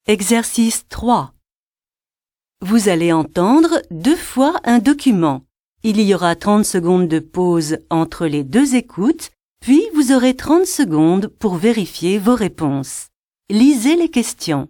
Exercice 3. Vous allez entendre 2 fois un document. Il y aura 30 secondes de pause entre les 2 écoutes, puis vous aurez 30 secondes pour vérifier vos réponses. Lisez les questions.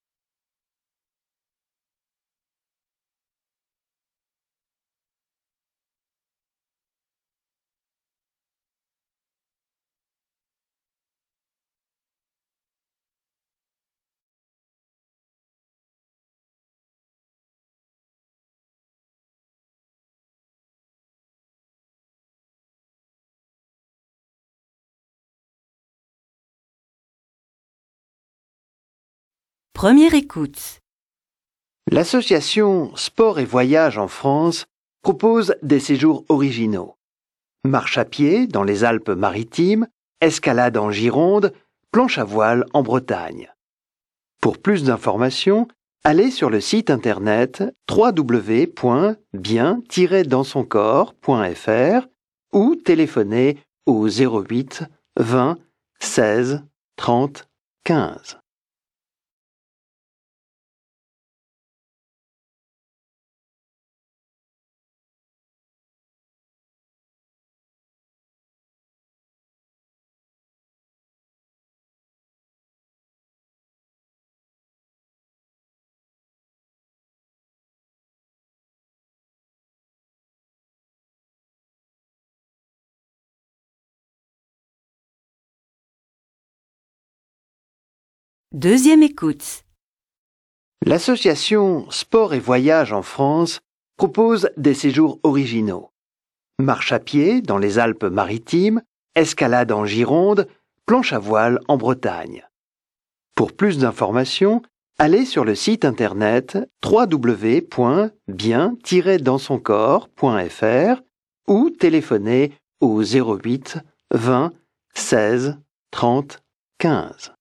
Première écoute. L'association Sport et Voyage en France propose des séjours originaux. Marche à pied dans les Alpes-Maritimes, escalade en Gironde, planche à voile en Bretagne. Pour plus d'informations, allez sur le site internet www.bien-dansoncorps.fr ou téléphonez au 08 20 16 30 15. Deuxième écoute. L'association Sport et Voyage en France propose des séjours originaux. Marche à pied dans les Alpes-Maritimes, escalade en Gironde, planche à voile en Bretagne. Pour plus d'informations, allez sur le site internet www.bien-dansoncorps.fr ou téléphonez au 08 20 16 30 15.